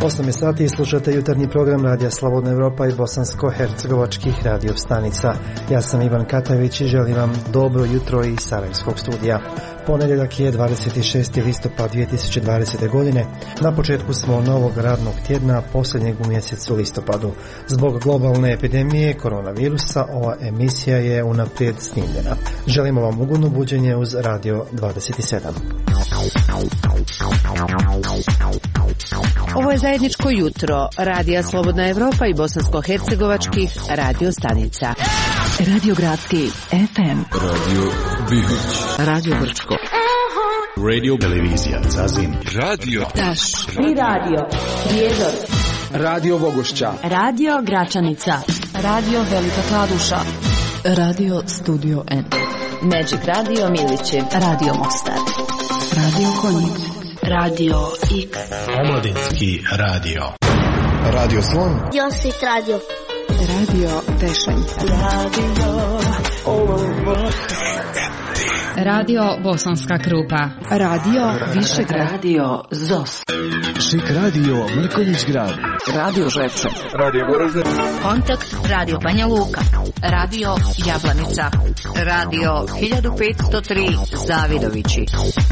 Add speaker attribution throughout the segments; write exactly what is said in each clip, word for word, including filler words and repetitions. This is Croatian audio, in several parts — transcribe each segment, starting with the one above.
Speaker 1: osam je sati i slušate jutarnji program Radija Slobodna Evropa i bosansko-hercegovačkih radio stanica. Ja sam Ivan Katavić i želim vam dobro jutro iz Sarajevskog studija. Ponedjeljak je dvadeset šesti listopad dvije tisuće dvadesete. godine. Na početku smo novog radnog tjedna, posljednjeg u mjesecu listopadu. Zbog globalne epidemije koronavirusa ova emisija je unaprijed snimljena. Želimo vam ugodno buđenje uz Radio dvadeset sedam.
Speaker 2: Ovo je zajedničko jutro Radija Slobodna Evropa i bosansko-hercegovačkih radio stanica. Radio Gradski F M,
Speaker 3: Radio Bihoć,
Speaker 2: Radio Brčko,
Speaker 3: Radio Televizija Zazin, Radio
Speaker 2: Taš,
Speaker 4: Tri Radio Prijedor,
Speaker 5: Radio Vogošća,
Speaker 4: Radio Gračanica, Radio Velika Kladuša,
Speaker 2: Radio Studio N,
Speaker 4: Magic Radio Milići,
Speaker 2: Radio Mostar,
Speaker 4: Radio Konjic, Radio X,
Speaker 3: Omladinski radio,
Speaker 5: Radio Slon,
Speaker 6: Josit Radio,
Speaker 2: Radio Tešanj,
Speaker 4: Radio
Speaker 7: Radio Bosanska Krupa,
Speaker 2: Radio Višegrad,
Speaker 4: Radio Zos,
Speaker 5: Šik Radio Mrkonjić Grad,
Speaker 2: Radio Žepče,
Speaker 5: Radio Goražde,
Speaker 7: Kontakt Radio Banja Luka, Radio Jablanica, Radio hiljadu petsto tri Zavidovići.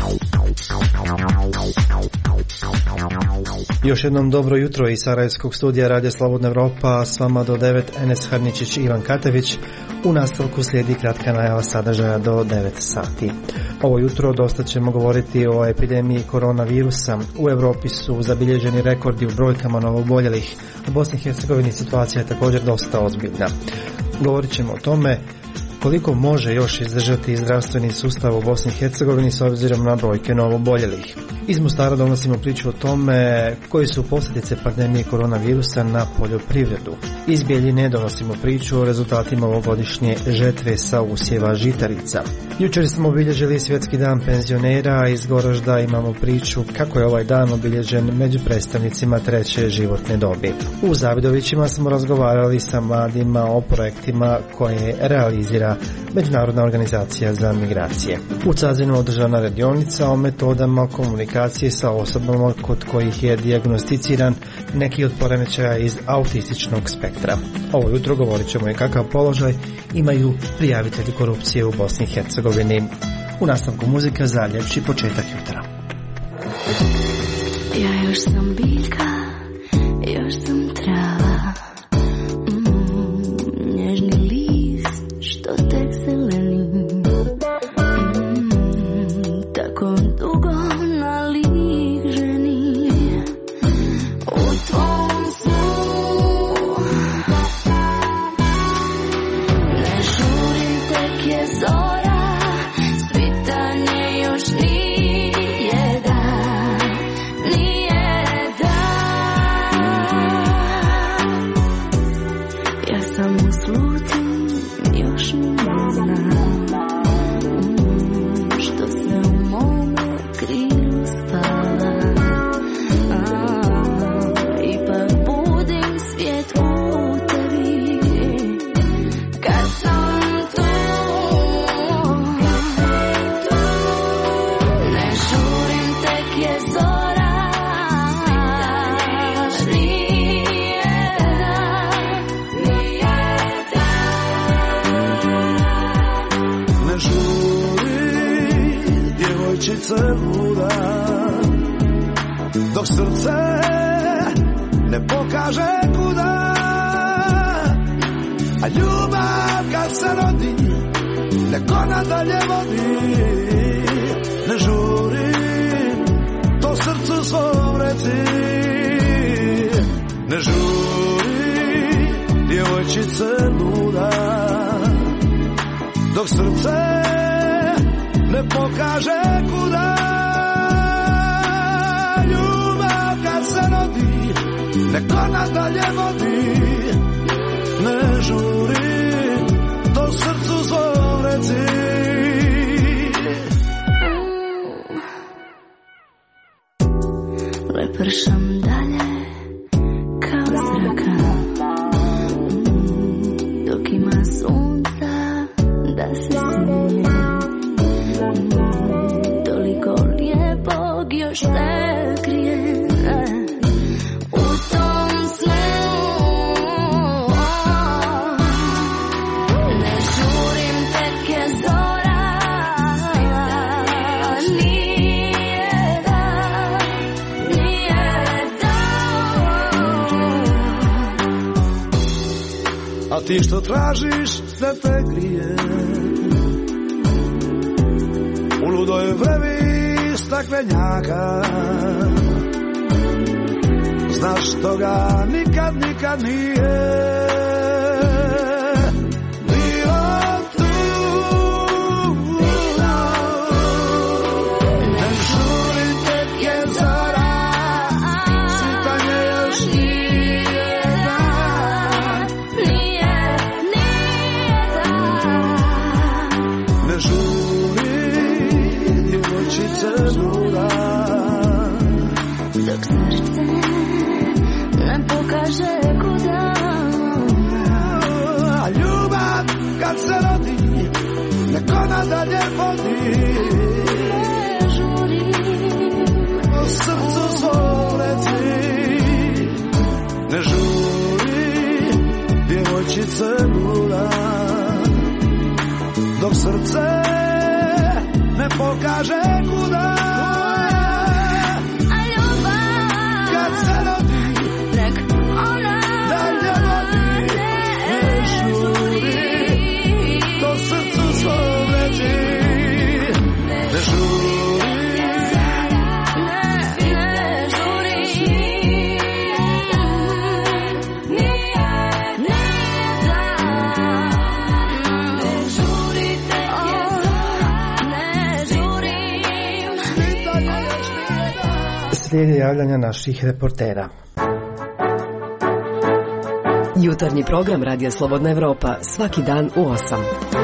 Speaker 1: Još jednom dobro jutro iz Sarajevskog studija Radija Slobodna Evropa, s vama do devet Enes Harničić i Ivan Katević. U nastavku slijedi kratka najava sadržaja do devet sati. Ovo jutro dosta ćemo govoriti o epidemiji koronavirusa. U Europi su zabilježeni rekordi u brojkama novooboljelih. U Bosni i Hercegovini situacija je također dosta ozbiljna. Govorit ćemo o tome koliko može još izdržati zdravstveni sustav u Bosni i Hercegovini s obzirom na brojke novooboljelih. Iz Mostara donosimo priču o tome koji su posljedice pandemije koronavirusa na poljoprivredu. Iz Bijeljine donosimo priču o rezultatima ovogodišnje žetve sa usjeva žitarica. Jučer smo obilježili Svjetski dan penzionera, a iz Goražda imamo priču kako je ovaj dan obilježen među predstavnicima treće životne dobi. U Zavidovićima smo razgovarali sa mladima o projektima koje realizira Međunarodna organizacija za migracije. U Cazinu održana radionica o metodama komunikacije sa osobama kod kojih je dijagnosticiran neki od poremećaja iz autističnog spektra. Ovo jutro govorit ćemo i kakav položaj imaju prijavitelji korupcije u Bosni i Hercegovini. U nastavku muzika za ljepši početak jutra.
Speaker 6: ja još sam biljka, još sam trava, mm, nježni list što tek zeleni, mm, tako dugo na lik ženi u tvom snu. Ne žurim, tek je zora, svitanje još nije dan, nije dan. Ja samo slutim, još ne znam što se u mome krilu spava. Ipak budim svijet u tebi kad sam tu. Ne žurim, tek je zora, nije dan, nije dan.
Speaker 8: Ne žuri, djevojčice luda, dok srce ne pokaže kuda. A ljubav kad se rodi, neko nadalje vodi. Ne žuri, to srcu svom reci. Ne žuri, djevojčice luda, dok srce ne pokaže kuda. Ljubav kad se rodi, neko nadalje vodi. Ne žuri, to srcu svom reci.
Speaker 6: Lepršam dalje kao zraka, mm, dok ima sunca da se smije. Mm, toliko lijepog još se krije u
Speaker 8: ti što tražiš da te grije u ludoj vrevi staklenjaka, znaš toga nikad, nikad nije bilo tu. Ne žurite jer zora svitanje još nije dan, nije, nije dan. Ne žuri djevojčice lura, dok srce ne pokaže kuda. A ljubav kad se rodi, neko nadalje vodi. Ne žuri, o srcu zvoleti. Ne žuri, djevojčice lula, dok srce ne pokaže kuda.
Speaker 1: Slijede javljanja naših reportera.
Speaker 9: Jutarnji program Radija Slobodna Evropa svaki dan u osam.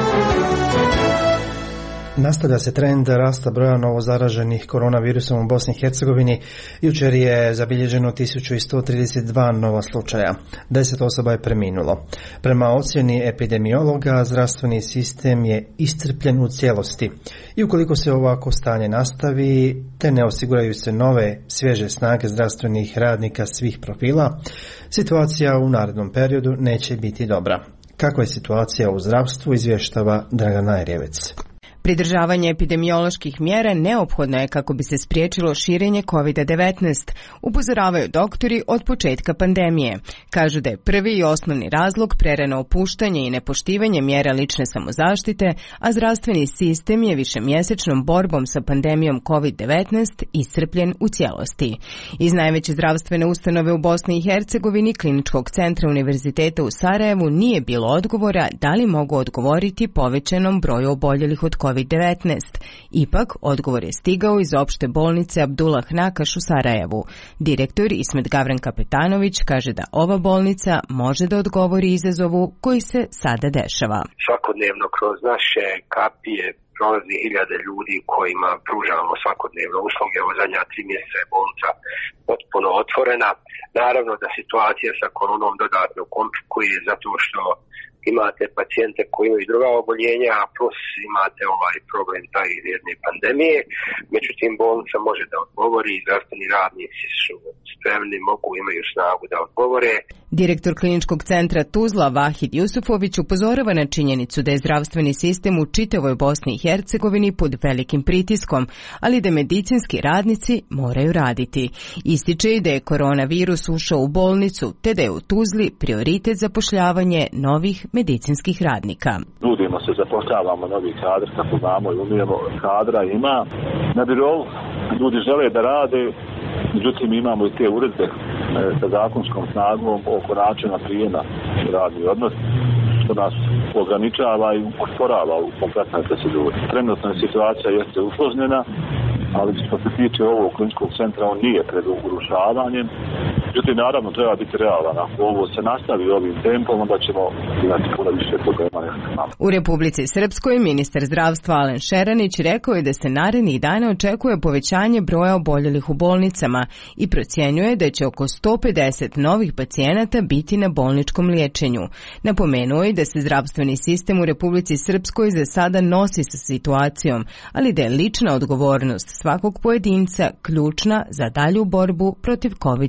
Speaker 1: Nastavlja se trend rasta broja novozaraženih koronavirusom u Bosni i Hercegovini. Jučer je zabilježeno tisuću sto trideset dva nova slučaja. deset osoba je preminulo. Prema ocjeni epidemiologa, zdravstveni sistem je iscrpljen u cijelosti. I ukoliko se ovako stanje nastavi, te ne osiguraju se nove, svježe snage zdravstvenih radnika svih profila, situacija u narednom periodu neće biti dobra. Kakva je situacija u zdravstvu, izvještava Dragana Erjevec.
Speaker 10: Pridržavanje epidemioloških mjera neophodno je kako bi se spriječilo širenje kovid devetnaest, upozoravaju doktori od početka pandemije. Kažu da je prvi i osnovni razlog prerano opuštanje i nepoštivanje mjera lične samozaštite, a zdravstveni sistem je višemjesečnom borbom sa pandemijom kovid devetnaest iscrpljen u cijelosti. Iz najveće zdravstvene ustanove u Bosni i Hercegovini, Kliničkog centra Univerziteta u Sarajevu, nije bilo odgovora da li mogu odgovoriti povećanom broju oboljelih od kovid devetnaest. Ipak, odgovor je stigao iz opšte bolnice Abdullah Nakaš u Sarajevu. Direktor Ismet Gavran Kapetanović kaže da ova bolnica može da odgovori izazovu koji se sada dešava.
Speaker 11: Svakodnevno kroz naše kapije prolazi hiljade ljudi kojima pružamo svakodnevno usluge. Ovo zadnja tri mjeseca je bolnica potpuno otvorena. Naravno da situacija sa koronom dodatno komplikuje zato što imate pacijente koji imaju druga oboljenja, a plus imate ovaj problem taj jedne pandemije. Međutim, bolnica može da odgovori i zdravstveni radnici su spremni, mogu, imaju snagu da odgovore.
Speaker 10: Direktor Kliničkog centra Tuzla Vahid Jusufović upozorava na činjenicu da je zdravstveni sistem u čitavoj Bosni i Hercegovini pod velikim pritiskom, ali da medicinski radnici moraju raditi. Ističe i da je koronavirus ušao u bolnicu, te da je u Tuzli prioritet zapošljavanje novih medicinskih radnika.
Speaker 12: Nudimo se, zapošljavamo novi kadar, kako znamo i umijemo, kadra ima. Na birou ljudi žele da rade, međutim imamo i te uredbe sa zakonskom snagom oko načina prijema u radni odnos, što nas ograničava i usporava u konkretnoj proceduri. Trenutna situacija jeste usložnjena, ali što se tiče ovog kliničkog centra, on nije pred urušavanjem. Međutim, naravno, treba biti realan. Ako ovo se nastavi ovim tempom, onda ćemo imati puno više problema.
Speaker 10: U Republici Srpskoj ministar zdravstva Alen Šeranić rekao je da se narednih dana očekuje povećanje broja oboljelih u bolnicama i procjenjuje da će oko sto pedeset novih pacijenata biti na bolničkom liječenju. Napomenuo je da se zdravstveni sistem u Republici Srpskoj za sada nosi sa situacijom, ali da je lična odgovornost svakog pojedinca ključna za dalju borbu protiv kovid devetnaest.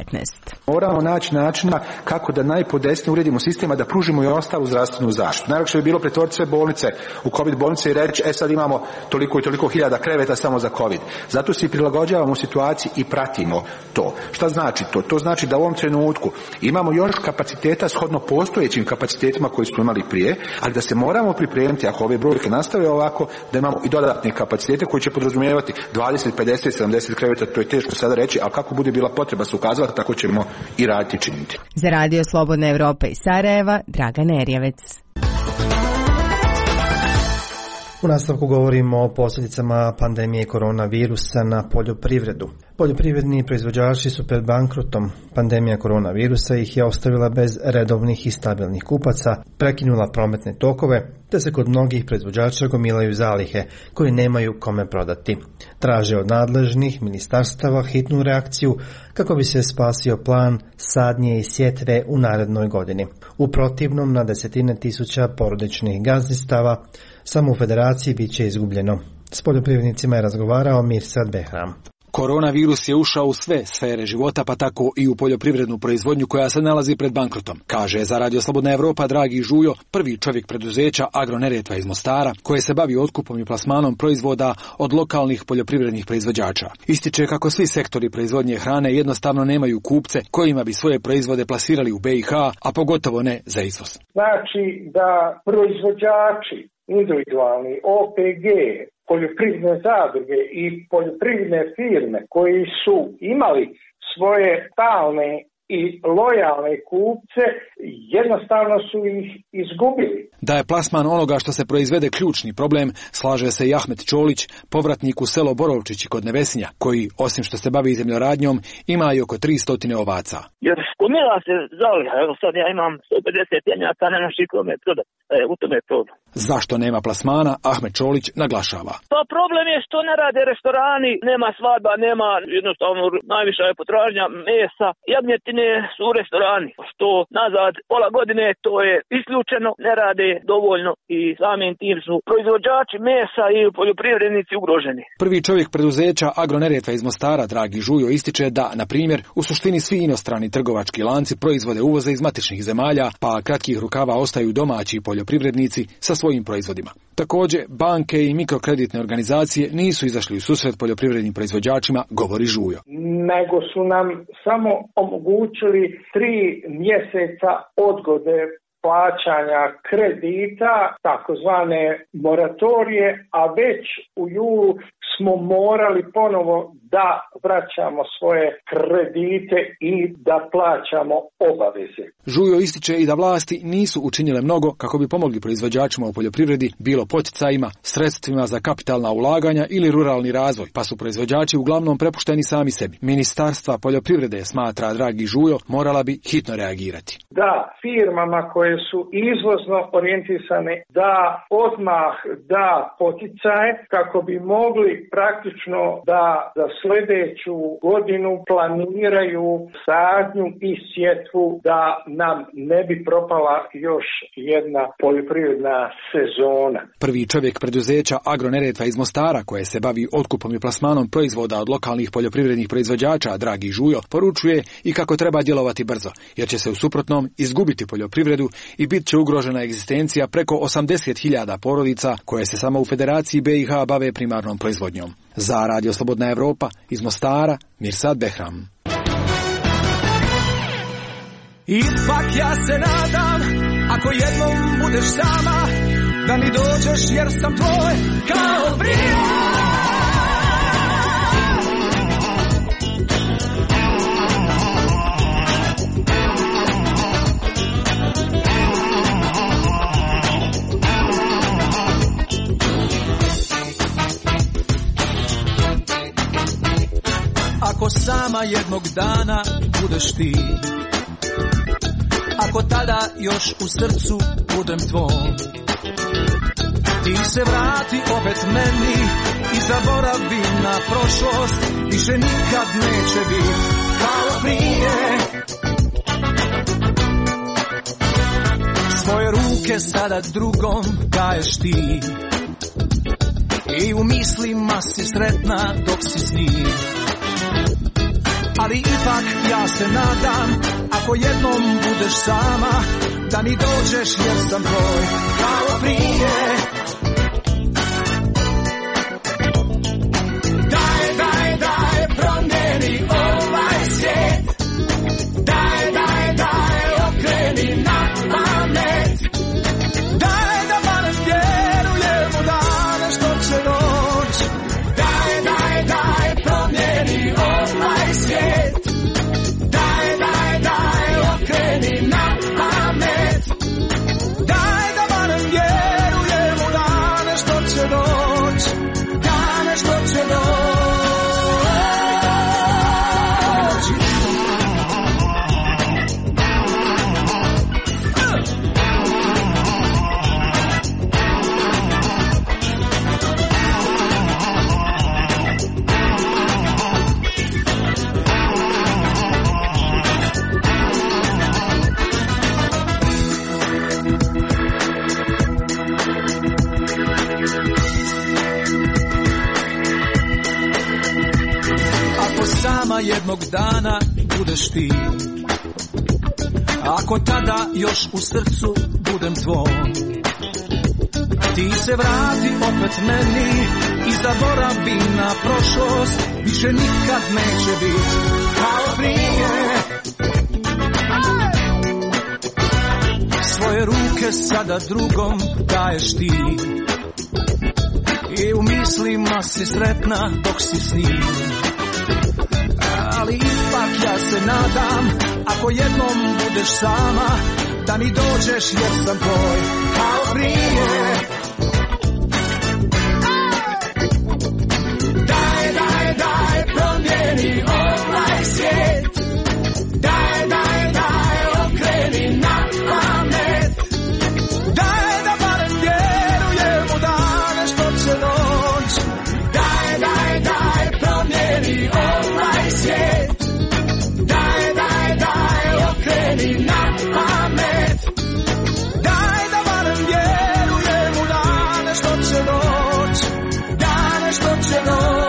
Speaker 10: devetnaest.
Speaker 13: Moramo naći načina kako da najpodesnije uredimo sistema da pružimo i ostalu zdravstvenu zaštitu. Najlakše bi bilo pretvoriti sve bolnice u COVID bolnice i reći, e sad imamo toliko i toliko hiljada kreveta samo za COVID. Zato se prilagođavamo situaciji i pratimo to. Šta znači to? To znači da u ovom trenutku imamo još kapaciteta shodno postojećim kapacitetima koji smo imali prije, ali da se moramo pripremiti, ako ove brojke nastave ovako, da imamo i dodatne kapacitete koji će podrazumijevati dvadeset, pedeset, sedamdeset kreveta, to je teško sada reći, ali kako bude bila potreba se ukazati, tako ćemo i raditi i činiti.
Speaker 10: Za Radio Slobodna Evropa iz Sarajeva, Dragan Erjevec.
Speaker 1: U nastavku govorimo o posljedicama pandemije koronavirusa na poljoprivredu. Poljoprivredni proizvođači su pred bankrotom. Pandemija koronavirusa ih je ostavila bez redovnih i stabilnih kupaca, prekinula prometne tokove, te se kod mnogih proizvođača gomilaju zalihe koje nemaju kome prodati. Traže od nadležnih ministarstava hitnu reakciju kako bi se spasio plan sadnje i sjetve u narednoj godini. U protivnom, na desetine tisuća porodičnih gazdinstava samo u federaciji bit će izgubljeno. S poljoprivrednicima je razgovarao Mirsad Behram.
Speaker 14: Koronavirus je ušao u sve sfere života, pa tako i u poljoprivrednu proizvodnju koja se nalazi pred bankrotom, kaže za Radio Slobodna Evropa Dragi Žujo, prvi čovjek preduzeća Agroneretva iz Mostara, koje se bavi otkupom i plasmanom proizvoda od lokalnih poljoprivrednih proizvođača. Ističe kako svi sektori proizvodnje hrane jednostavno nemaju kupce kojima bi svoje proizvode plasirali u B i H, a pogotovo ne za izvoz.
Speaker 15: Znači da proizvođači, individualni O P G, poljoprivredne zadruge i poljoprivredne firme koji su imali svoje stalne i lojalne kupce, jednostavno su ih izgubili.
Speaker 14: Da je plasman onoga što se proizvede ključni problem, slaže se i Ahmet Čolić, povratnik u selo Borovčići kod Nevesinja, koji, osim što se bavi zemljoradnjom, ima i oko tristo ovaca.
Speaker 16: Jer gomila se zaliha, evo sad ja imam sto pedeset jenjaka, ne naši kome prodati. E, u tome je problem.
Speaker 14: Zašto nema plasmana, Ahmet Čolić naglašava.
Speaker 16: Pa problem je što ne rade restorani, nema svadba, nema jednostavno najviša je potražnja mesa, jagnjetine su u restorani. Što nazad pola godine to je isključeno, ne rade dovoljno i samim tim su proizvođači mesa i poljoprivrednici ugroženi.
Speaker 14: Prvi čovjek preduzeća Agroneretva iz Mostara, Dragi Žujo, ističe da, na primjer, u suštini svi inostrani trgovački lanci proizvode uvoze iz matičnih zemalja, pa kratkih rukava ostaju domaći poljoprivrednici sa svojim proizvodima. Također, banke i mikrokreditne organizacije nisu izašli u susret poljoprivrednim proizvođačima, govori Žujo.
Speaker 15: Nego su nam samo omogućili tri mjeseca odgode plaćanja kredita, takozvane moratorije, a već u julu smo morali ponovo da vraćamo svoje kredite i da plaćamo obaveze.
Speaker 14: Žujo ističe i da vlasti nisu učinile mnogo kako bi pomogli proizvođačima u poljoprivredi, bilo poticajima, sredstvima za kapitalna ulaganja ili ruralni razvoj, pa su proizvođači uglavnom prepušteni sami sebi. Ministarstva poljoprivrede, smatra Dragi Žujo, morala bi hitno reagirati.
Speaker 15: Da, firmama koje su izvozno orijentisane, da odmah da poticaje kako bi mogli praktično da za sljedeću godinu planiraju sadnju i sjetvu, da nam ne bi propala još jedna poljoprivredna sezona.
Speaker 14: Prvi čovjek preduzeća Agroneretva iz Mostara, koje se bavi otkupom i plasmanom proizvoda od lokalnih poljoprivrednih proizvođača, Dragi Žujo, poručuje i kako treba djelovati brzo, jer će se u suprotnom izgubiti poljoprivredu i bit će ugrožena egzistencija preko osamdeset hiljada porodica koje se samo u Federaciji B i H bave primarnom proizvodnjom. Za Radio Slobodna Evropa iz Mostara, Mirsad Behram.
Speaker 8: Ipak ja se nadam, ako jednom budeš sama, da mi dođeš jer sam tvoj kao prije. Ako sama jednog dana budeš ti, ako tada još u srcu budem tvoj, ti se vrati opet meni i zaboravi na prošlost, više nikad neće biti kao prije. Svoje ruke sada drugom daješ ti i u mislima si sretna dok si s njim. ali ipak ja se nadam, ako jednom budeš sama, da mi dođeš jer sam tvoj kao prije. Daj, daj, daj, promijeni ovaj svijet. Daj, daj, daj, okreni na pamet. Daj da barem vjerujem u dane što će doći. Daj, daj, daj, promijeni ovaj svijet. Daj, daj, daj, okreni na pamet. Daj da barem vjerujem u dane što će doći. Dane što će doći. Sama jednog dana budeš ti, ako tada još u srcu budem tvoj, ti se vrati opet meni i zaboravi na prošlost, više nikad neće biti kao prije. Svoje ruke sada drugom daješ ti i u mislima si sretna dok si s njim. Ali ipak ja se nadam, ako jednom budeš sama, da mi dođeš jer sam tvoj kao prije. Daj, daj, daj, promijeni ovaj svijet. Daj, daj, daj, okreni na pamet. Daj da barem vjerujem u dane što će doći. Daj, daj, daj, promijeni ovaj svijet. Daj, daj, daj, okreni na pamet. Daj da barem vjerujem u dane što će doći. Dane što će doći.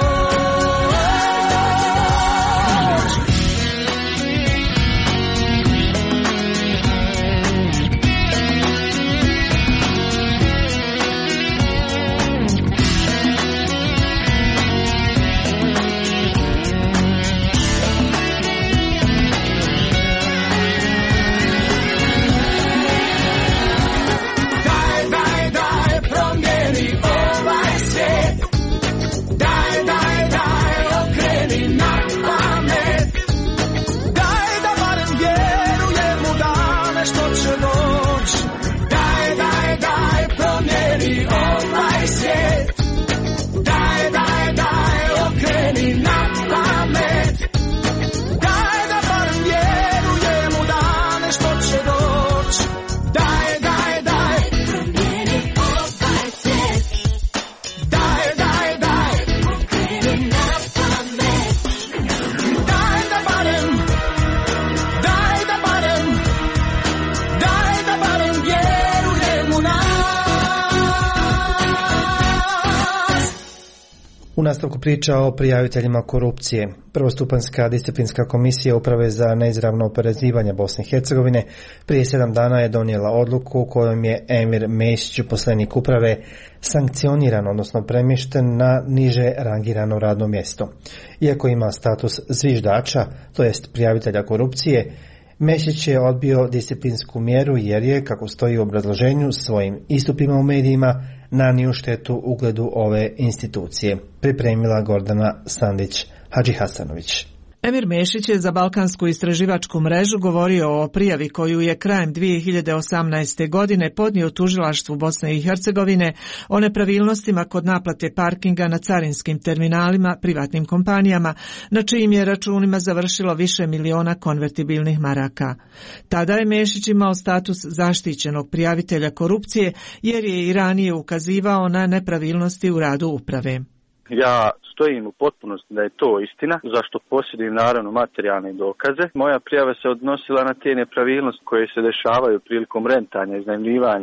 Speaker 1: U nastavku priča o prijaviteljima korupcije. Prvostupanjska disciplinska komisija Uprave za neizravno oporezivanje Bosne i Hercegovine prije sedam dana je donijela odluku kojom je Emir Mesić, uposlenik uprave, sankcioniran, odnosno premješten na niže rangirano radno mjesto. Iako ima status zviždača, to jest prijavitelja korupcije, Mesić je odbio disciplinsku mjeru jer je, kako stoji u obrazloženju, svojim istupima u medijima nanio štetu ugledu ove institucije. Pripremila Gordana Sandić-Hadžihasanović.
Speaker 17: Emir Mesić je za Balkansku istraživačku mrežu govorio o prijavi koju je krajem dvije hiljade osamnaeste. godine podnio tužilaštvu Bosne i Hercegovine o nepravilnostima kod naplate parkinga na carinskim terminalima privatnim kompanijama, na čijim je računima završilo više miliona konvertibilnih maraka. Tada je Mesić imao status zaštićenog prijavitelja korupcije jer je i ranije ukazivao na nepravilnosti u radu uprave.
Speaker 18: Ja stojim u potpunosti da je to istina, zašto posjedujem naravno materijalne dokaze. Moja prijava se odnosila na te nepravilnosti koje se dešavaju prilikom rentanja, iznajmljivanja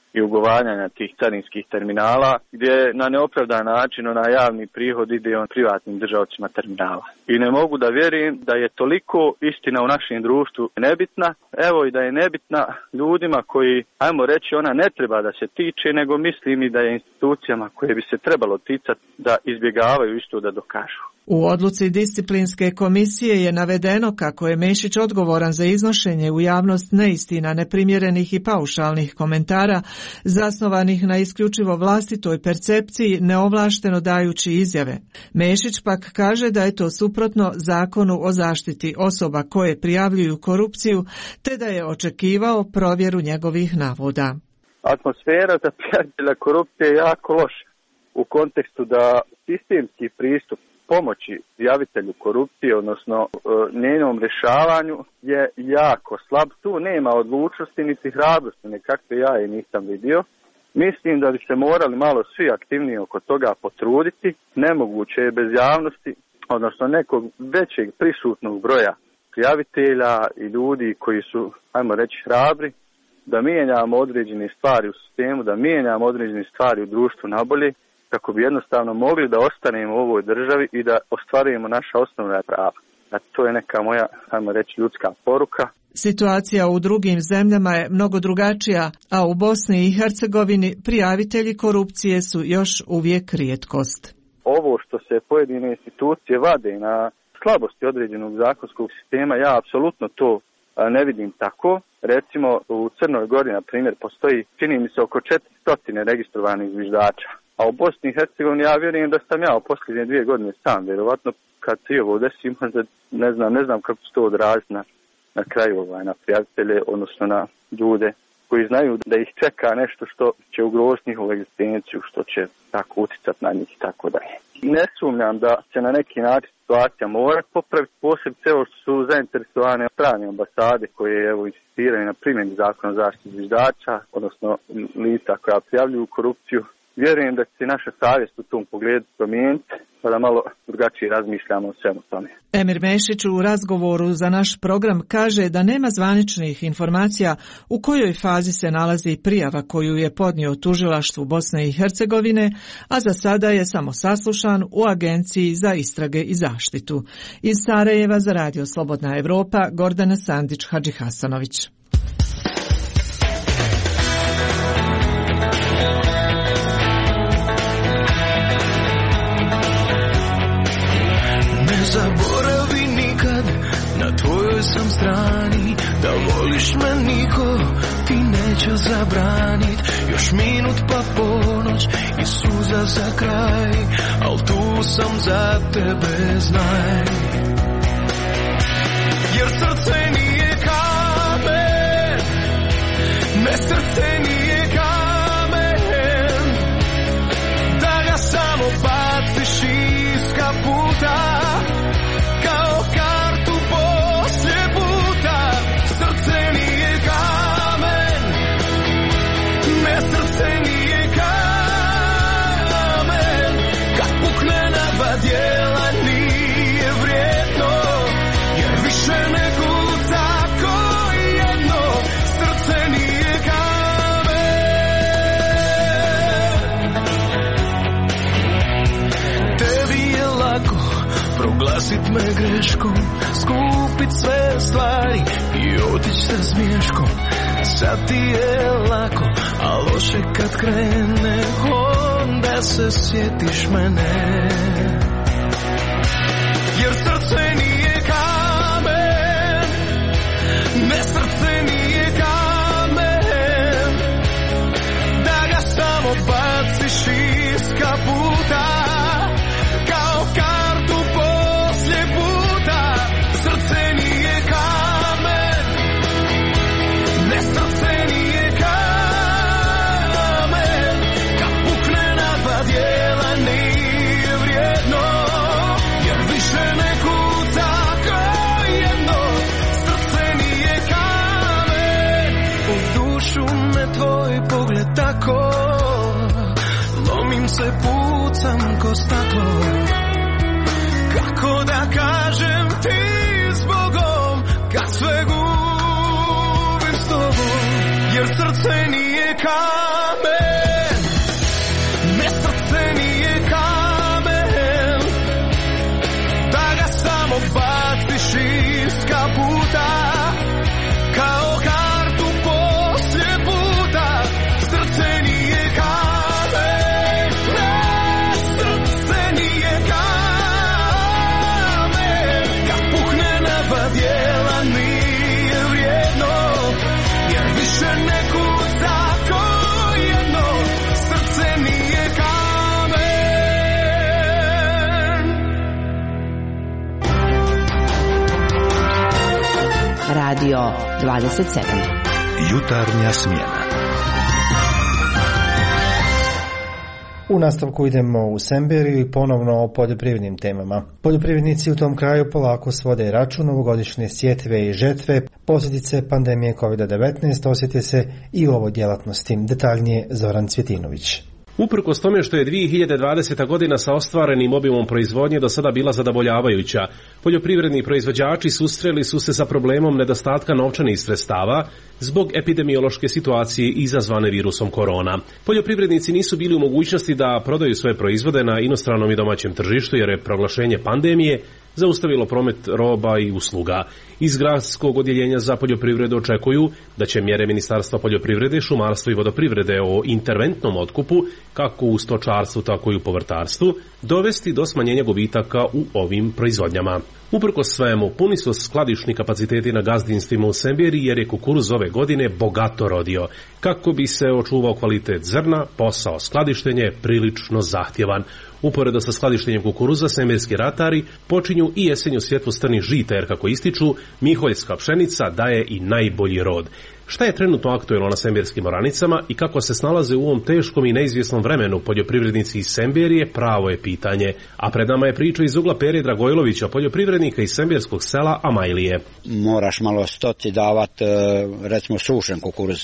Speaker 18: i ugovaranja tih carinskih terminala, gdje na neopravdan način onaj javni prihod ide on privatnim držaocima terminala. I ne mogu da vjerujem da je toliko istina u našem društvu nebitna, evo i da je nebitna ljudima koji, ajmo reći, ona ne treba da se tiče, nego mislim i da je institucijama koje bi se trebalo ticati da izbjegavaju isto da dokažu.
Speaker 17: U odluci disciplinske komisije je navedeno kako je Mešić odgovoran za iznošenje u javnost neistina, neprimjerenih i paušalnih komentara, zasnovanih na isključivo vlastitoj percepciji, neovlašteno dajući izjave. Mešić pak kaže da je to suprotno Zakonu o zaštiti osoba koje prijavljuju korupciju, te da je očekivao provjeru njegovih navoda.
Speaker 18: Atmosfera za prijavitelja korupcije je jako loša u kontekstu da sistemski pristup pomoći prijavitelju korupcije, odnosno e, njenom rješavanju je jako slab. Tu nema odlučnosti niti hrabrosti, nekakve ja je nisam vidio. Mislim da bi se morali malo svi aktivnije oko toga potruditi. Nemoguće je bez javnosti, odnosno nekog većeg prisutnog broja prijavitelja i ljudi koji su, ajmo reći, hrabri, da mijenjamo određene stvari u sistemu, da mijenjamo određene stvari u društvu nabolje, kako bi jednostavno mogli da ostanemo u ovoj državi i da ostvarujemo naša osnovna prava. A to je neka moja, ajmo reći, ljudska poruka.
Speaker 17: Situacija u drugim zemljama je mnogo drugačija, a u Bosni i Hercegovini prijavitelji korupcije su još uvijek rijetkost.
Speaker 18: Ovo što se pojedine institucije vade na slabosti određenog zakonskog sistema, ja apsolutno to ne vidim tako. Recimo u Crnoj Gori, na primjer, postoji, čini mi se, oko četiristo registrovanih zviždača. A u Bosni i Hercegovini ja vjerujem da sam ja u posljednje dvije godine sam, vjerovatno kad se i ovo desi, možda ne znam, ne znam kako se to odraziti na, na kraju ovaj, na prijavitelje, odnosno na ljude koji znaju da ih čeka nešto što će ugroziti njihovu egzistenciju, što će tako utjecati na njih i tako dalje. Ne sumnjam da će na neki način situacija mora popraviti, posebno evo što su zainteresovane strane ambasade koje evo insistiraju na primjeni zakona o zaštiti zviždača, odnosno lica koja prijavljuju korupciju. Vjerujem da će naša savjest u tom pogledu promijeniti, pa da malo drugačije razmišljamo o svemu tome.
Speaker 17: Emir Mešić u razgovoru za naš program kaže da nema zvaničnih informacija u kojoj fazi se nalazi prijava koju je podnio tužilaštvu Bosne i Hercegovine, a za sada je samo saslušan u Agenciji za istrage i zaštitu. Iz Sarajeva za Radio Slobodna Evropa, Gordana Sandić-Hadžihasanović.
Speaker 8: Zaboravi nikad, na tvojoj sam strani, da voliš me niko ti neće zabranit. Još minut pa ponoć i suza za kraj, al tu sam za tebe, znaj. Jer srce nije kamen, ne srce nije kamen, da ga samo baciš iz kaputa. Djela nije vrijedno, jer više ne kuca ko jedno, srce nije kamen. Tebi je lako proglasit me greškom, skupit sve stvari i otić sa smiješkom. Sad ti je lako, a loše kad krene, onda se sjetiš mene. Jer srce nije kamen, ne srce nije kamen, da ga samo baciš iz kaputa, kao kartu poslije puta. Srce nije kamen, ne srce nije kamen, kad pukne na dva dijela nije vrijedno. Više ne kuca kao jedno, srce nije kamen. U dušu me tvoj pogled tako, lomim se, pucam ko staklo. Kako da kažem ti s Bogom, kad sve gubim s tobom. jer srce nije kamen, ne srce nije kamen, da ga samo baciš iz kaputa, kao kartu poslije puta, srce nije kamen, ne, srce nije kamen, kad puhne neba bijela nije vrijedno, jer više ne kuca ko jedno, srce nije kamen.
Speaker 2: Radio dvadeset sedam.
Speaker 3: Jutarnja smjena.
Speaker 1: U nastavku idemo u Semberiju i ponovno o poljoprivrednim temama. Poljoprivrednici u tom kraju polako svode račun novogodišnje sjetve i žetve. Posljedice pandemije kovid devetnaest osjete se i u ovoj djelatnosti. Detaljnije Zoran Cvjetinović.
Speaker 19: Uprkos tome što je dvije hiljade dvadeseta godina sa ostvarenim obimom proizvodnje do sada bila zadovoljavajuća, poljoprivredni proizvođači susreli su se sa problemom nedostatka novčanih sredstava zbog epidemiološke situacije izazvane virusom korona. Poljoprivrednici nisu bili u mogućnosti da prodaju svoje proizvode na inostranom i domaćem tržištu jer je proglašenje pandemije zaustavilo promet roba i usluga. Iz gradskog odjeljenja za poljoprivredu očekuju da će mjere Ministarstva poljoprivrede, šumarstva i vodoprivrede o interventnom otkupu, kako u stočarstvu tako i u povrtarstvu, dovesti do smanjenja gubitaka u ovim proizvodnjama. Uprkos svemu, puni su skladišni kapaciteti na gazdinstvima u Semberiji jer je kukuruz ove godine bogato rodio. Kako bi se očuvao kvalitet zrna, posao skladištenja je prilično zahtjevan. Uporedo sa skladištenjem kukuruza, semberski ratari počinju i jesenju sjetvu strnih žita jer, kako ističu, miholjska pšenica daje i najbolji rod. Šta je trenutno aktuelno na semberskim oranicama i kako se snalaze u ovom teškom i neizvjesnom vremenu poljoprivrednici iz Semberije, pravo je pitanje. A pred nama je priča iz ugla Pere Dragojlovića, poljoprivrednika iz semberskog sela Amajlije.
Speaker 20: Moraš malo stoci davati, recimo, sušen kukuruz.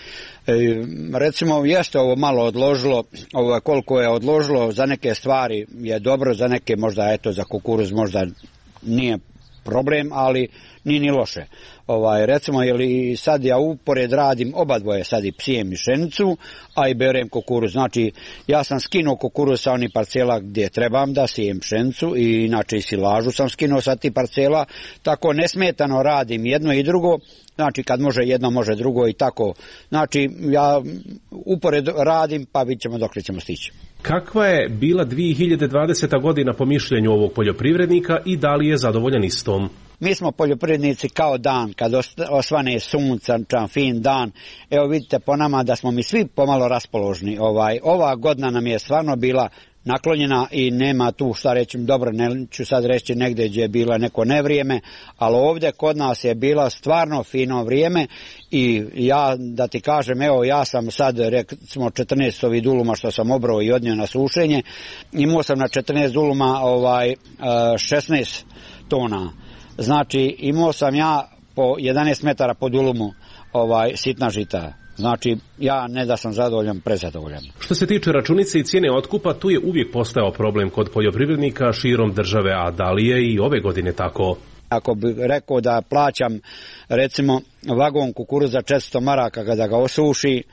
Speaker 20: E, recimo, jeste ovo malo odložilo, ovo koliko je odložilo, za neke stvari je dobro, za neke možda, eto, za kukuruz možda nije problem, ali nije ni loše. Ovaj, recimo, jeli sad ja upored radim oba dvoje, sad i psijem i pšenicu, a i berem kukuruz. Znači, ja sam skinuo kukuruz sa onih parcela gdje trebam da sijem pšenicu i inače i silažu sam skinuo sa tih parcela, tako nesmetano radim jedno i drugo. Znači, kad može jedno, može drugo i tako. Znači, ja upored radim, pa vidjet ćemo dok li ćemo stići.
Speaker 19: Kakva je bila dvije hiljade dvadeseta godina po mišljenju ovog poljoprivrednika i da li je zadovoljan istom?
Speaker 20: Mi smo poljoprivrednici kao dan, kad osvane sunčan, fin dan. Evo vidite po nama da smo mi svi pomalo raspoložni. Ovaj, ova godina nam je stvarno bila naklonjena i nema tu šta reći, dobro, neću sad reći negdje gdje je bilo neko nevrijeme, ali ovdje kod nas je bilo stvarno fino vrijeme i ja, da ti kažem, evo ja sam sad, recimo, četrnaest ovih duluma što sam obrao i odnio na sušenje, imao sam na četrnaest duluma ovaj, šesnaest tona. Znači, imao sam ja po jedanaest metara po dulumu ovaj, sitna žita. Znači, ja ne da sam zadovoljan, prezadovoljan.
Speaker 19: Što se tiče računice i cijene otkupa, tu je uvijek postojao problem kod poljoprivrednika širom države, a da li je i ove godine tako?
Speaker 20: Ako bih rekao da plaćam, recimo, vagon kukuruza četiristo maraka kada ga osuši,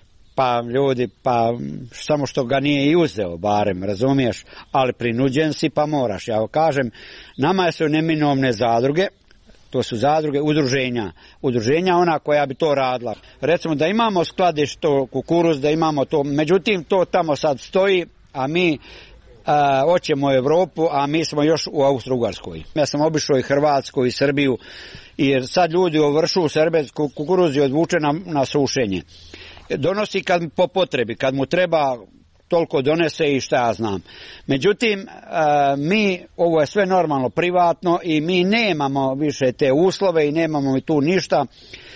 Speaker 20: pa ljudi, pa samo što ga nije i uzeo, barem, razumiješ, ali prinuđen si pa moraš. Ja kažem, nama su neminovne zadruge, to su zadruge, udruženja. Udruženja ona koja bi to radila. Recimo da imamo skladište kukuruz, da imamo to, međutim to tamo sad stoji, a mi a, hoćemo u Europu, a mi smo još u Austro-Ugarskoj. Ja sam obišao i Hrvatsku i Srbiju, jer sad ljudi ovršu serbetsku kukuruz i odvuče na, na sušenje. Donosi kad po potrebi, kad mu treba toliko donese i šta ja znam. Međutim, mi, ovo je sve normalno privatno i mi nemamo više te uslove i nemamo i tu ništa.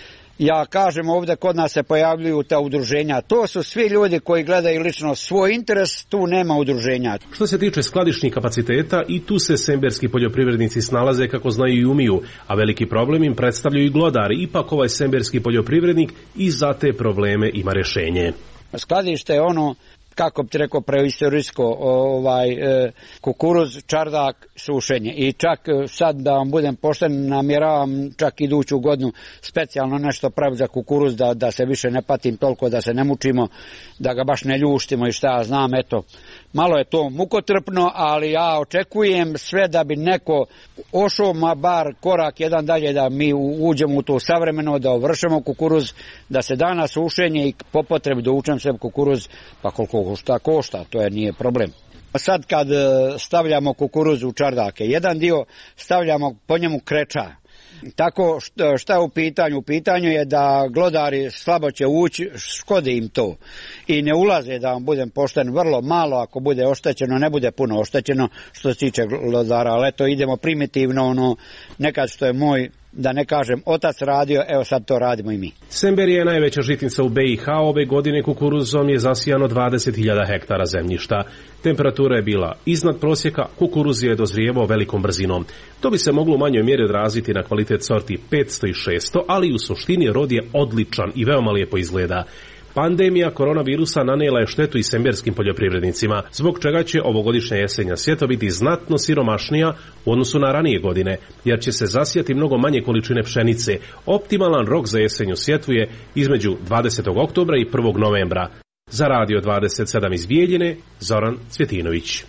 Speaker 20: Ja kažem, ovdje kod nas se pojavljuju ta udruženja. To su svi ljudi koji gledaju lično svoj interes, tu nema udruženja.
Speaker 19: Što se tiče skladišnih kapaciteta, i tu se semberski poljoprivrednici snalaze kako znaju i umiju, a veliki problem im predstavljaju i glodari. Ipak ovaj semberski poljoprivrednik i za te probleme ima rješenje.
Speaker 20: Skladište je ono, kako bi ti rekao, prehistorijsko ovaj, e, kukuruz, čardak, sušenje. I čak sad da vam budem pošten, namjeravam čak iduću godinu specijalno nešto praviti za kukuruz, da, da se više ne patim toliko, da se ne mučimo, da ga baš ne ljuštimo i šta ja znam, eto. Malo je to mukotrpno, ali ja očekujem sve da bi neko ošao, ma bar korak jedan dalje, da mi uđemo u to savremeno, da ovršemo kukuruz, da se da na sušenje i po potrebi da učem sve kukuruz, pa koliko šta košta, to je nije problem. Sad kad stavljamo kukuruz u čardake, jedan dio stavljamo po njemu kreča. Tako šta je u pitanju? U pitanju je da glodari slabo će ući, škodi im to. I ne ulaze, da vam budem pošten, vrlo malo, ako bude oštećeno, ne bude puno oštećeno što se tiče glodara, ali eto idemo primitivno, ono, nekad što je moj, da ne kažem, otac radio, evo sad to radimo i mi.
Speaker 19: Semberije je najveća žitnica u B i H, ove godine kukuruzom je zasijano dvadeset hiljada hektara zemljišta. Temperatura je bila iznad prosjeka, kukuruz je dozrijevao velikom brzinom. To bi se moglo u manjoj mjeri odraziti na kvalitet sorti petsto i šesto, ali u suštini rod je odličan i veoma lijepo izgleda. Pandemija koronavirusa nanijela je štetu i semberskim poljoprivrednicima, zbog čega će ovogodišnja jesenja sjetva biti znatno siromašnija u odnosu na ranije godine, jer će se zasijati mnogo manje količine pšenice. Optimalan rok za jesenju sjetvu je između dvadesetog oktobra i prvog novembra. Za Radio dvadeset sedam iz Bijeljine, Zoran Cvjetinović.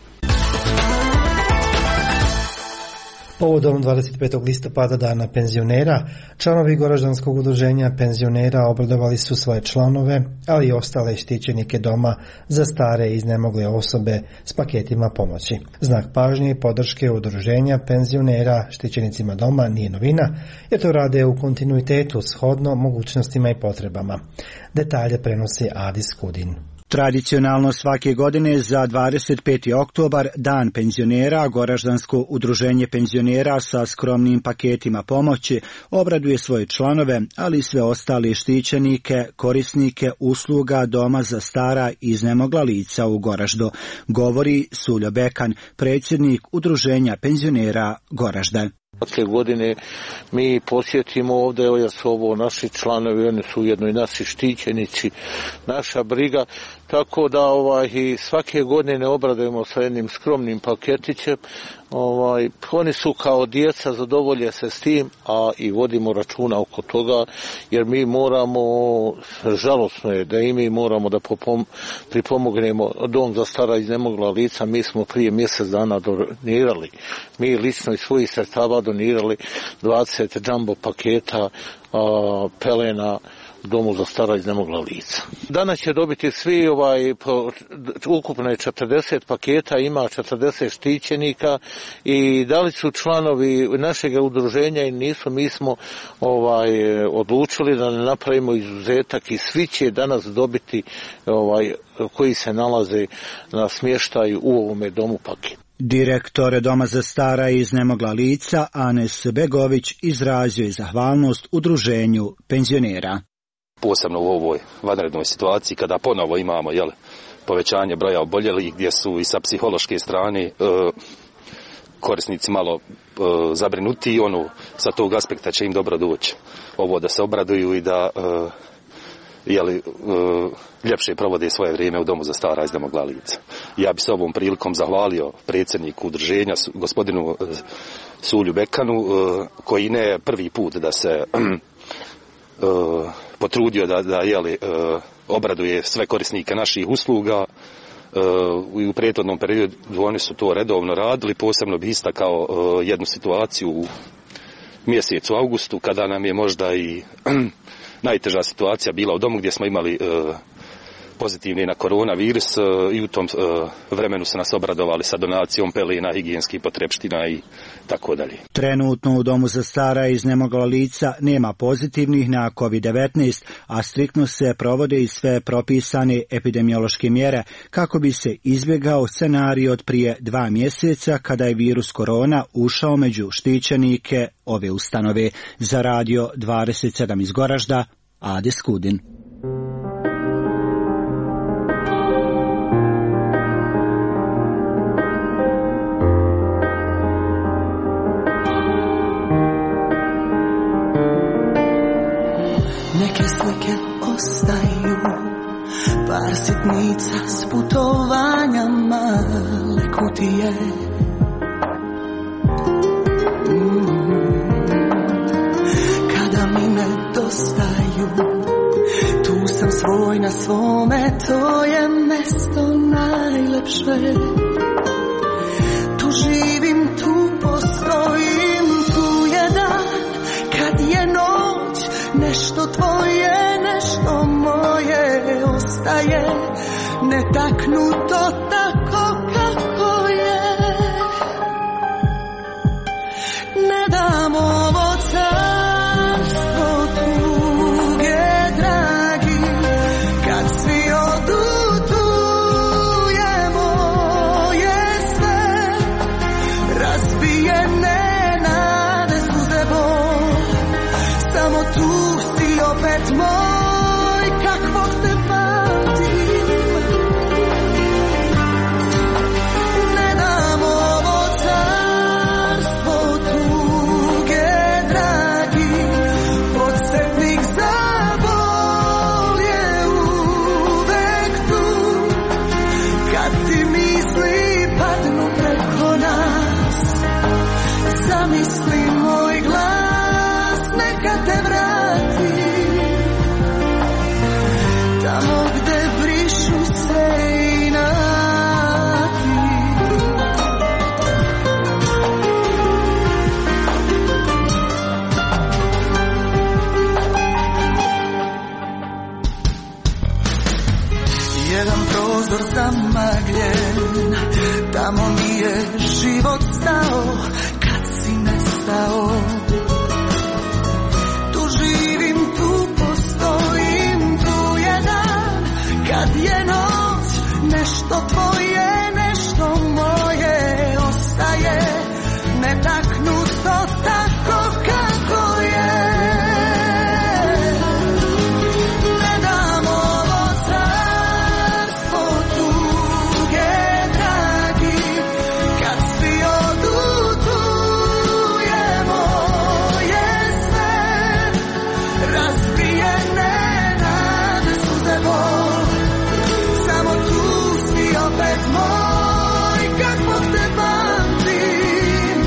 Speaker 1: Povodom dvadeset petog listopada, dana penzionera, članovi Goraždanskog udruženja penzionera obradovali su svoje članove, ali i ostale štićenike doma za stare i iznemogle osobe s paketima pomoći. Znak pažnje i podrške udruženja penzionera štićenicima doma nije novina, jer to rade u kontinuitetu shodno mogućnostima i potrebama. Detalje prenosi Adis Kudin.
Speaker 21: Tradicionalno svake godine za dvadeset peti oktobar, dan penzionera, Goraždansko udruženje penzionera sa skromnim paketima pomoći obraduje svoje članove, ali i sve ostale štićenike, korisnike usluga doma za stara i iznemogla lica u Goraždu, govori Suljo Bekan, predsjednik udruženja penzionera Goražde.
Speaker 22: Svake godine mi posjetimo ovdje, jer su ovo naši članovi, oni su ujedno i naši štićenici, naša briga, tako da ovaj, i svake godine obradujemo sa jednim skromnim paketićem. Ovaj, oni su kao djeca, zadovolje se s tim, a i vodimo računa oko toga, jer mi moramo, žalosno je da i mi moramo da popom, pripomognemo dom za stara i iznemogla lica. Mi smo prije mjesec dana donirali, mi lično iz svojih sredstava donirali dvadeset džambo paketa a, pelena domu za stara i iznemogla lica. Danas će dobiti svi, ovaj, po, ukupno je četrdeset paketa, ima četrdeset štićenika i da li su članovi našeg udruženja i nisu, mi smo ovaj, odlučili da ne napravimo izuzetak i svi će danas dobiti ovaj, koji se nalaze na smještaju u ovome domu paket.
Speaker 21: Direktor Doma za stara i iznemogla lica Anes Begović izrazio je zahvalnost udruženju penzionera.
Speaker 23: Posebno u ovoj vanrednoj situaciji kada ponovo imamo jel, povećanje broja oboljelih, gdje su i sa psihološke strane e, korisnici malo e, zabrinuti i ono sa tog aspekta će im dobro doći. Ovo da se obraduju i da e, jeli, e, ljepše provode svoje vrijeme u Domu za stara i iznemogla lica. Ja bi se ovom prilikom zahvalio predsjedniku udruženja, gospodinu e, Sulju Bekanu, e, koji ne prvi put da se e, potrudio da, da jeli, uh, obraduje sve korisnike naših usluga. Uh, u prethodnom periodu oni su to redovno radili, posebno bi istakao uh, jednu situaciju u mjesecu augustu, kada nam je možda i najteža situacija bila u domu, gdje smo imali uh, pozitivni na koronavirus uh, i u tom uh, vremenu su nas obradovali sa donacijom pelena, higijenskih potrepština i tako dalje.
Speaker 21: Trenutno u Domu za stara i iznemogla lica nema pozitivnih na kovid devetnaest, a striktno se provode i sve propisane epidemiološke mjere kako bi se izbjegao scenarij od prije dva mjeseca kada je virus korona ušao među štićenike ove ustanove. Za Radio dvadeset sedam iz Goražda, Adis Kudin.
Speaker 24: Neke slike ostaju, par sitnih
Speaker 8: Urednica s putovanja male kutije. Mm. Kada mi nedostaju, tu sam svoj na svome, to je mesto najlepše. Tu živim, tu postojim, tu je dan, kad je noć, nešto tvoje, nešto moje ostaje netaknuto tako kako je. Ne dam ovo carstvo tuge, dragi, kad svi odu, tu je moje sve. Razbijene nade, suze, bol, samo tu si opet moj, kakvog te pamtim. Ne dam ovo carstvo tuge, dragi, podsjetnik za bol je uvek tu. Kad ti misli padnu preko nas, zamisli moj glas, neka te vrati tamo gde brišu se inati. Jedan prozor zamagljen, tamo mi je život stao kad si nestao. Tu živim, tu postojim, tu je dan, kad je noć, nešto tvoje, nešto moje ostaje netaknuto tako kako je. Ne dam ovo carstvo tuge, dragi, kad svi odu, tu je moje sve. Razbijene nade, suze, bol, samo tu si opet moj, kakvog te pamtim.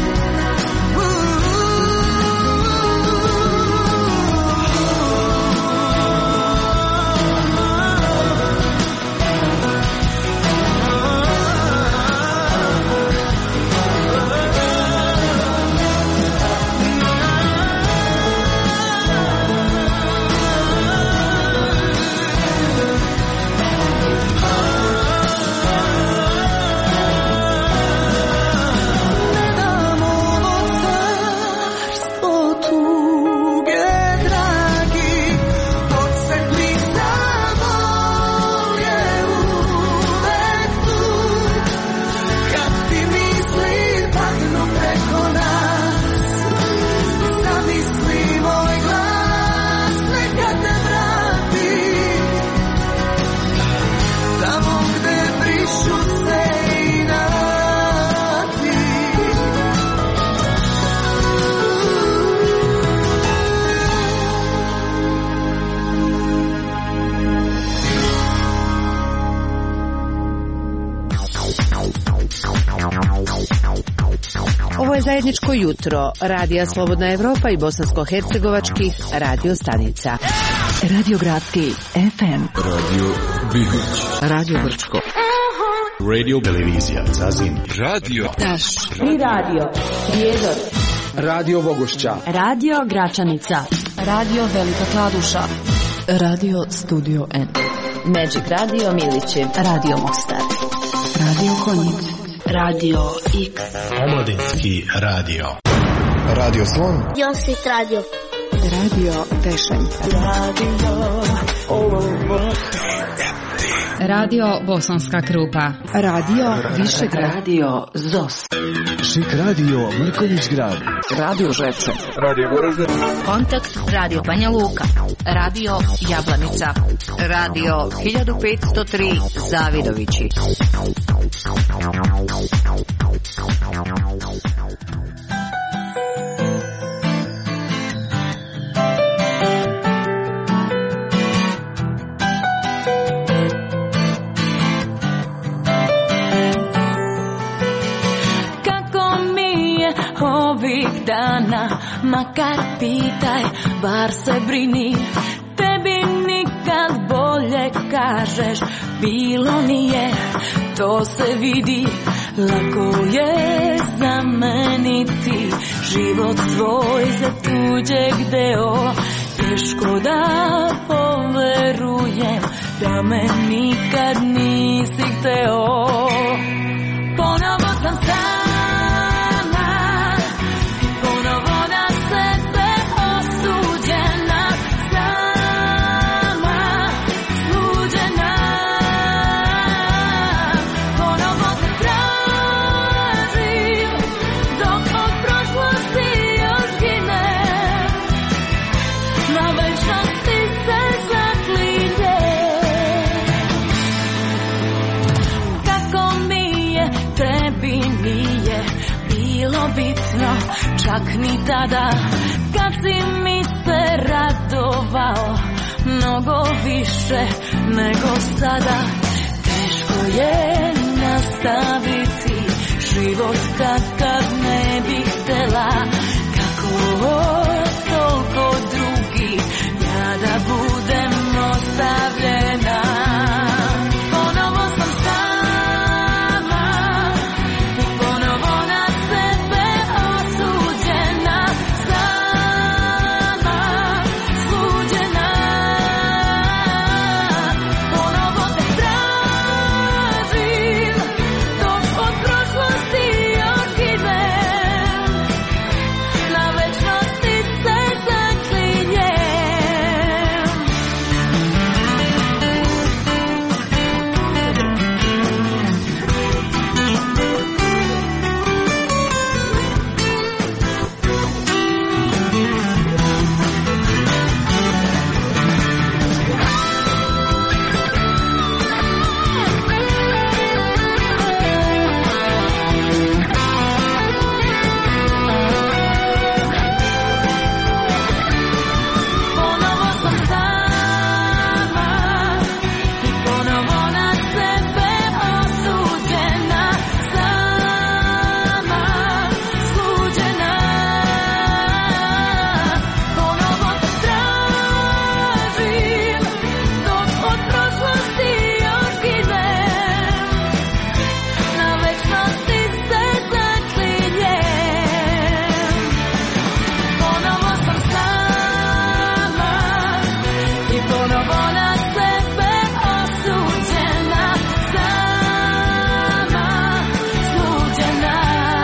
Speaker 8: Ne dam ovo carstvo tuge, dragi, podsjetnik za bol je uvek tu. Kad ti misli padnu preko nas, zamisli moj glas, neka te vrati tamo gde brišu se inati.
Speaker 2: Ovo je zajedničko jutro Radija Slobodna Evropa i bosansko-hercegovačkih radio stanica.
Speaker 9: Radio Gradski F M.
Speaker 3: Radio Bihoć.
Speaker 9: Radio Brčko.
Speaker 3: Radio Televizija Zazin. Radio
Speaker 9: Taš.
Speaker 4: I radio Prijedor.
Speaker 14: Radio Vogošća.
Speaker 4: Radio Gračanica. Radio Velika Kladuša.
Speaker 9: Radio Studio N.
Speaker 4: Magic Radio Milići. Radio Mostar.
Speaker 9: Radio Konjic.
Speaker 4: Radio X.
Speaker 3: Omladinski radio. Radio Slon.
Speaker 6: Josit radio.
Speaker 9: Radio Tešenca.
Speaker 4: Radio
Speaker 5: Radio Bosanska Krupa.
Speaker 9: Radio Višegrad.
Speaker 4: Radio Zos.
Speaker 3: Šik radio Mrkonjić Grad.
Speaker 9: Radio Žepče.
Speaker 3: Radio Goražde.
Speaker 5: Kontakt Radio Banja Luka. Radio Jablanica. Radio hiljadu petsto tri Zavidovići.
Speaker 6: ovih dana, makar pitaj, bar se brini. Tebi nikad bolje kažeš, bilo nije, to se vidi. Lako je zameniti život svoj za tuđeg deo. Teško da poverujem da me nikad nisi hteo. Ponovo sam sama i ponovo na sebe osuđena, sama sluđena. Ponovo te tražim dok od prošlosti još ginem, na večnosti se zaklinjem. Kako mi je, tebi nije bilo bitno, čak ni tada, kad si mi se radovao mnogo više nego sada. Teško je nastaviti život kad kad ne bih htela, kako toliko drugi, ja da budem ostavljena. Ponovo sam sama i ponovo na sebe osuđena, sama sluđena. Ponovo te tražim dok od prošlosti još ginem, na večnosti se zaklinjem. Ponovo sam sama i ponovo na sebe osuđena, sama sluđena. Ponovo te tražim dok od prošlosti još ginem, na večnosti se zaklinjem. Ponovo sam sama i ponovo na sebe osuđena, sama sluđena.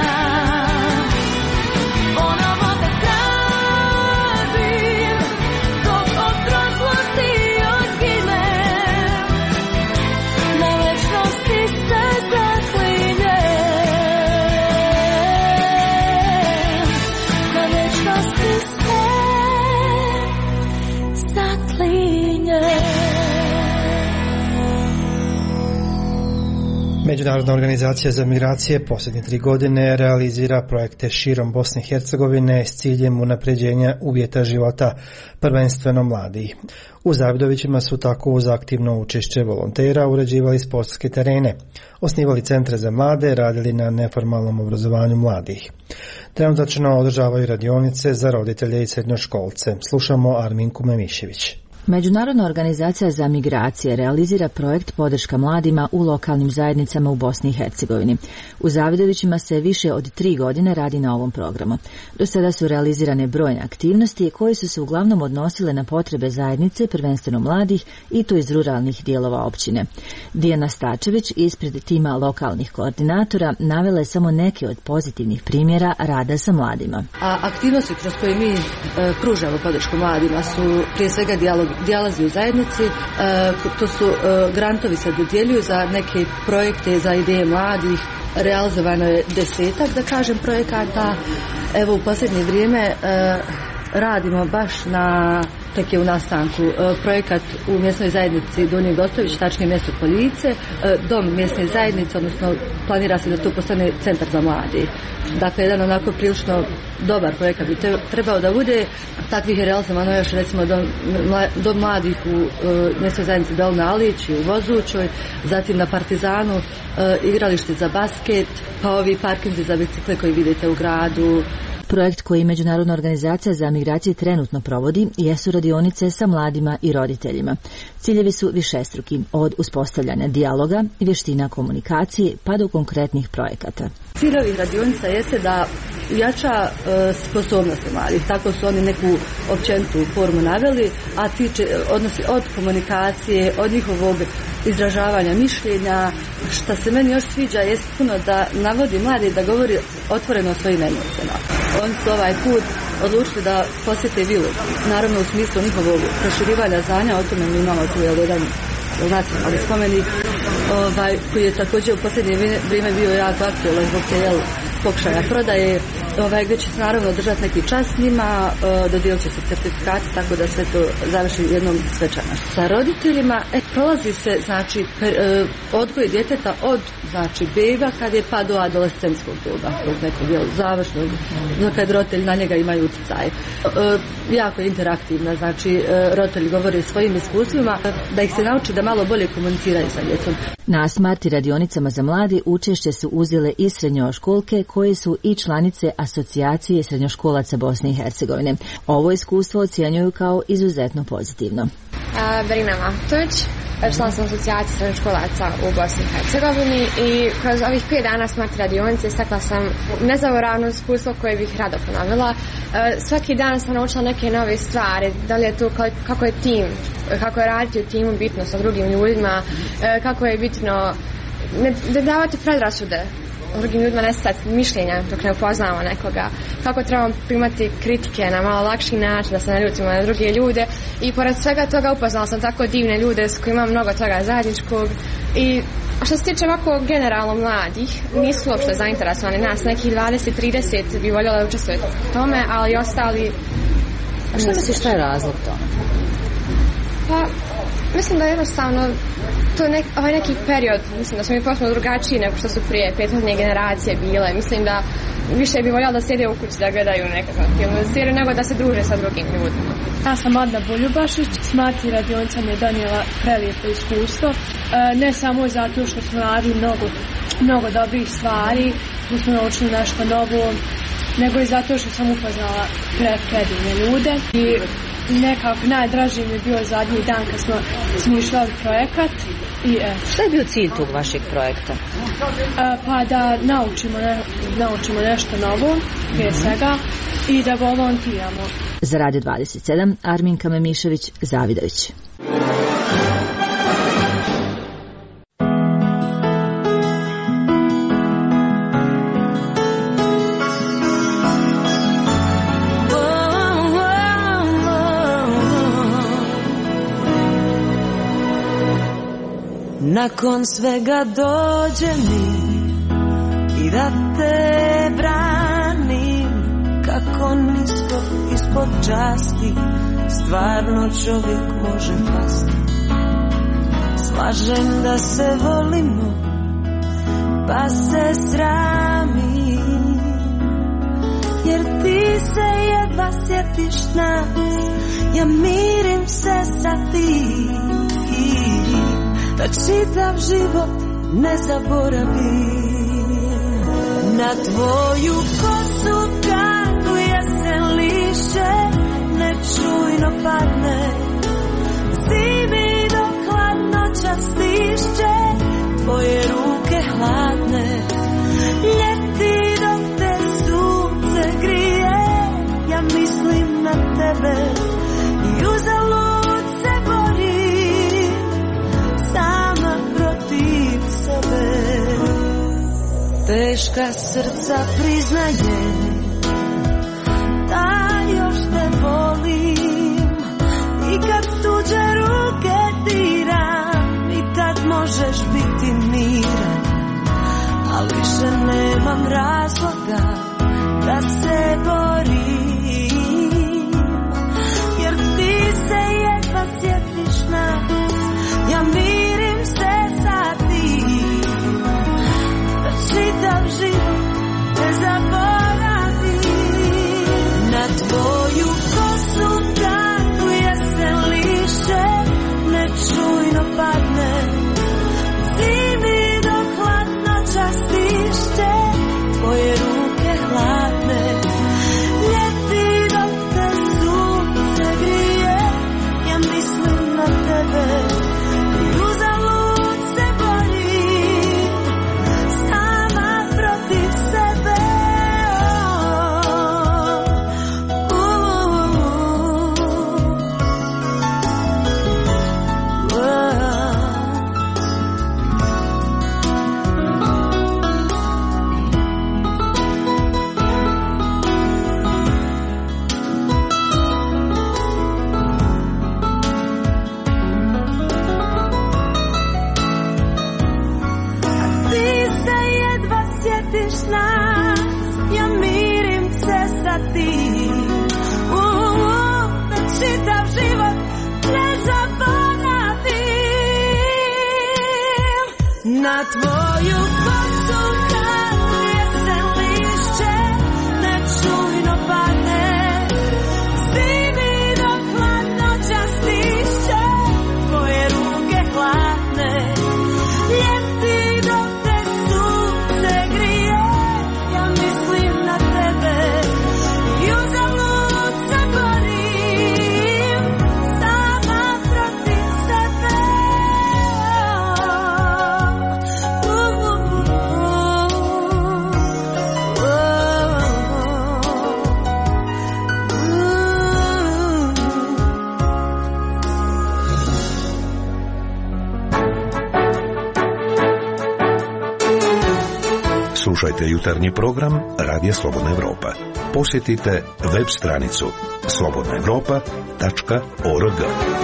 Speaker 6: Ponovo te tražim dok od prošlosti još ginem, na večnosti se zaklinjem, na večnosti se zaklinjem.
Speaker 1: Međunarodna organizacija za migracije posljednje tri godine realizira projekte širom Bosne i Hercegovine s ciljem unapređenja uvjeta života, prvenstveno mladih. U Zavidovićima su tako uz aktivno učešće volontera uređivali sportske terene, osnivali centre za mlade, radili na neformalnom obrazovanju mladih. Trenutačno održavaju radionice za roditelje i srednjoškolce. Slušamo Arminku Memišević.
Speaker 7: Međunarodna organizacija za migracije realizira projekt podrška mladima u lokalnim zajednicama u Bosni i Hercegovini. U Zavidovićima se više od tri godine radi na ovom programu. Do sada su realizirane brojne aktivnosti koje su se uglavnom odnosile na potrebe zajednice, prvenstveno mladih, i to iz ruralnih dijelova općine. Dijana Stačević ispred tima lokalnih koordinatora navela je samo neke od pozitivnih primjera rada sa mladima.
Speaker 11: A aktivnosti kroz koje mi e, pružamo podršku mladima su prije svega dijalog dijalozi u zajednici, e, to su e, grantovi se dodjeljuju za neke projekte, za ideje mladih, realizovano je desetak, da kažem, projekata. Evo u posljednje vrijeme e, radimo baš na, tek je u nastanku, e, projekat u mjesnoj zajednici Donji Gostović, tačnije mjesto Poljice, e, dom mjesne zajednice, odnosno planira se da to postane centar za mladi. Dakle, jedan onako prilično dobar projekat bi trebao da bude. Takvih je realizovano još recimo dom, dom mladih u e, mjesnoj zajednici Belna Alić i u Vozućoj, zatim na Partizanu e, igralište za basket, pa ovi parkinzi za bicikle koji vidite u gradu.
Speaker 7: Projekt koji Međunarodna organizacija za migracije trenutno provodi jesu radionice sa mladima i roditeljima. Ciljevi su višestruki, od uspostavljanja dijaloga, vještina komunikacije pa do konkretnih projekata.
Speaker 11: Cilj ovih radionica jeste da jača e, sposobnosti mladih, tako su oni neku općenitu formu naveli, a tiče, odnosi od komunikacije, od njihovog izražavanja mišljenja. Što se meni još sviđa jest puno da navodi mladi da govori otvoreno o svojim emocijama. Oni su ovaj put odlučili da posjete vilu, naravno u smislu njihovog proširivanja znanja, o tome mi imamo tu jedan nacionalni spomenik ovaj, koji je također u posljednje vrijeme bio jako aktualan zbog te jel, pokušaja prodaje, ovaj, gdje će se naravno držati neki čas s njima, dodijelit će se certifikati, tako da sve to završi jednom svečanošću. Sa roditeljima e, prolazi se znači, per, e, odgoj djeteta od znači, beba kad je pa do adolescentskog doba, tog nekog jel, završnog, kad roditelji na njega imaju utjecaj. E, jako je interaktivna, znači e, roditelji govore svojim iskustvima, da ih se nauči da malo bolje komuniciraju sa djecom.
Speaker 7: Na Smart radionicama za mladi učešće su uzele i srednjoškolke koje su i članice Asocijacije srednjoškolaca Bosne i Hercegovine. Ovo iskustvo ocjenjuju kao izuzetno pozitivno.
Speaker 10: Berina Mahtović, član sam Asocijacije srednjoškolaca u Bosni i Hercegovini i kroz ovih pet dana Smart radionice stekla sam nezaboravno iskustvo koje bih rado ponovila. Svaki dan sam naučila neke nove stvari, da li je to kako je tim, kako je raditi u timu bitno sa drugim ljudima, kako je bitno ne, ne davati predrasude drugim ljudima, ne stati mišljenja dok ne upoznamo nekoga, kako trebamo primati kritike na malo lakši način, da se ne ljutimo na druge ljude i pored svega toga upoznala sam tako divne ljude s kojima imam mnogo toga zajedničkog i a što se tiče ovako generalno mladih, nisu uopšte zainteresovani, nas nekih dvadeset trideset bi voljela da učestvuje u tome, ali ostali...
Speaker 7: A što misliš šta je razlog tome?
Speaker 10: Pa, mislim da jednostavno to je nek, ovaj neki period, mislim da smo mi potpuno drugačiji nego što su prije prethodne generacije bile. Mislim da više bi voljela da sjede u kući da gledaju nekakav film seriju nego da se druže sa drugim ljudima.
Speaker 12: Ja sam Adna Boljubašić, Smart radionica mi je donijela prelijepo iskustvo, e, ne samo zato što smo radili mnogo, mnogo dobrih stvari, da smo naučili nešto novo, nego i zato što sam upoznala pre, predivne ljude i nekako najdraži mi je bio zadnji dan kad smo smišljali projekat. I, e,
Speaker 7: Šta je bio cilj tog vašeg projekta?
Speaker 12: A, pa da naučimo, ne, naučimo nešto novo, prije svega, i da volontiramo.
Speaker 7: Za Radio dvadeset sedam, Arminka Memišević, Zavidović.
Speaker 13: Nakon svega dođe mi i da te branim, kako nisko ispod časti stvarno čovjek može pasti. Slažem da se volimo pa se sramim, jer ti se jedva sjetiš nas, ja mirim se sa tim da čitav život ne zaboravim. Na tvoju kosu kako jesen liše nečujno padne, zimi dok hladnoća stišće tvoje ruke hladne, ljeti dok te sunce grije, ja mislim na tebe i uzalud se borim sama protiv sebe. Teška srca priznaje da još te volim, i kad tuđe ruke diram i tad možeš biti miran, ali više nemam razloga da se borim, jer ti se jedva sjetiš nas, ja mirim se sa tim, da čitav život ne zaboravim. Na tvoju kosu kako jesen liše nečujno padne, zimi dok hladnoća stišće tvoje ruke hladne, nas, ja mirim se sa tim, da čitav život ne zaboravim. Na tvoju kosu kad jesen lišće nečujno padne, zimi dok hladnoća stišće tvoje ruke hladne, ljeti dok te sunce grije, ja mislim na tebe i uzalud se borim sama protiv sebe.
Speaker 15: Slušajte jutarnji program Radija Slobodna Evropa. Posjetite web stranicu slobodna evropa tačka org.